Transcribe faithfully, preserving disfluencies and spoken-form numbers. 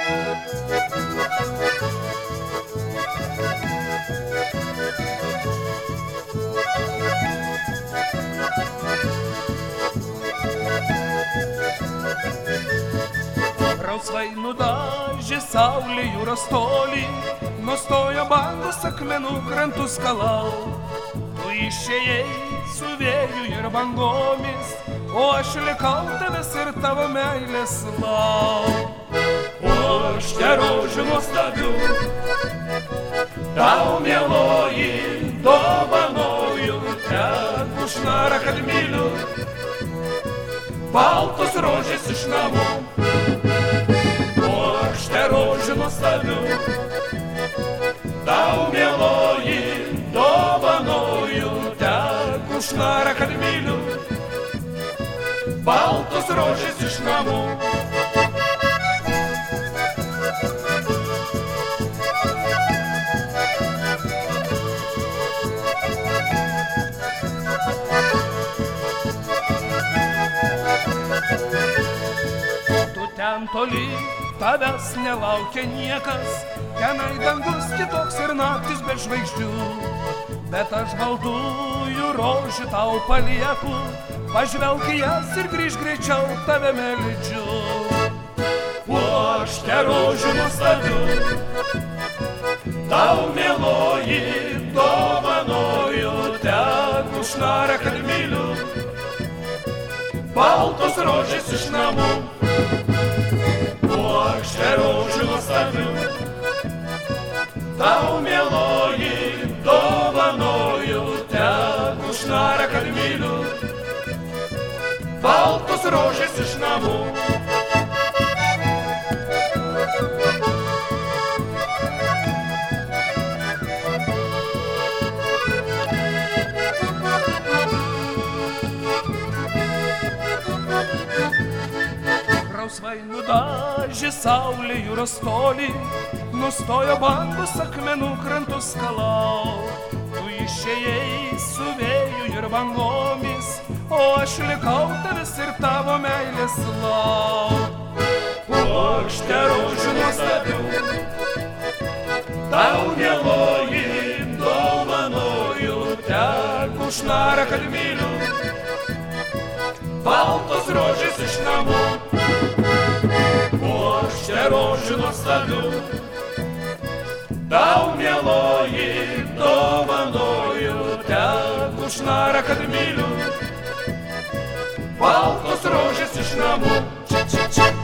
Rausvainų dažė saulė jūros tolį, nustojo bangos akmenų krantų skalau. Tu išėjai su vėju ir bangomis, o aš likau tavęs ir tavo meilės lauk. O aš te rožių nuostabių tau, mieloji, dovanoju, tegu šnara, kad myliu baltos rožės iš namų. Rožių nuostabių tau, mieloji, dovanoju, tegu šnara, kad myliu baltos rožės iš namų. Tu ten toli, tavęs nelaukia niekas, tenai dangus kitoks ir naktis be žvaigždžių. Bet aš baltųjų rožių tau palieku, pažvelk į jas ir grįžk greičiau, tave meldžiu. O aš te rožių nuostabių tau, mieloji, dovanoju, tegu šnara, kad myliu baltos rožės iš namų. Aš te rožių nuostabių tau, mieloji, dovanoju, tegu šnara, kad myliu baltos rožės iš namų. Rausvainų dažė saulė jūros tolį, nustojo bangos akmenų krantų skalau. Tu išėjai su vėju ir bangomis, o aš likau tavęs ir tavo meilės lauk. O aš te rožių nuostabių tau, mieloji, dovanoju, tegu šnara, kad myliu baltos rožės iš namų. Aš te rožių nuostabių tau, mieloji, dovanoju, tegu šnara, kad myliu baltos rožės iš namų. Čia, čia, čia.